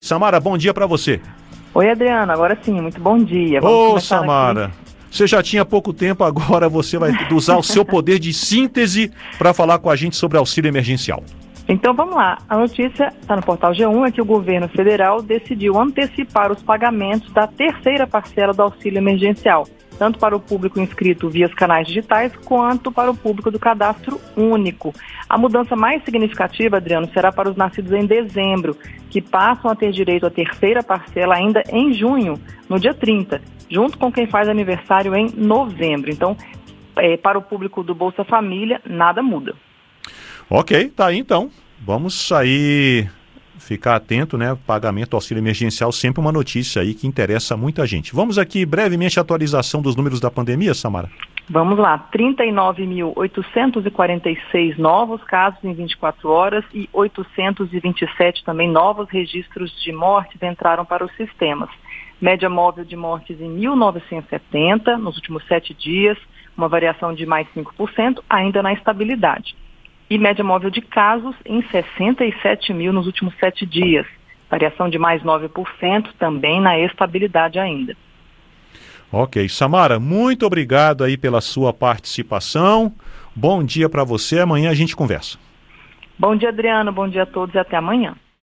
Samara, bom dia para você. Oi, Adriano, agora sim, muito bom dia. Ô, Samara, você já tinha pouco tempo, agora você vai usar o seu poder de síntese para falar com a gente sobre auxílio emergencial. Então vamos lá, a notícia está no portal G1, é que o governo federal decidiu antecipar os pagamentos da terceira parcela do auxílio emergencial, tanto para o público inscrito via os canais digitais, quanto para o público do cadastro único. A mudança mais significativa, Adriano, será para os nascidos em dezembro, que passam a ter direito à terceira parcela ainda em junho, no dia 30, junto com quem faz aniversário em novembro. Então, para o público do Bolsa Família, nada muda. Ok, tá aí então. Vamos aí ficar atento, né? Pagamento do auxílio emergencial, sempre uma notícia aí que interessa muita gente. Vamos aqui brevemente a atualização dos números da pandemia, Samara? Vamos lá, 39.846 novos casos em 24 horas e 827 também novos registros de mortes entraram para os sistemas. Média móvel de mortes em 1.970 nos últimos 7 dias, uma variação de mais 5%, ainda na estabilidade. E média móvel de casos em 67 mil nos últimos 7 dias. Variação de mais 9%, também na estabilidade ainda. Ok. Samara, muito obrigado aí pela sua participação. Bom dia para você. Amanhã a gente conversa. Bom dia, Adriano. Bom dia a todos e até amanhã.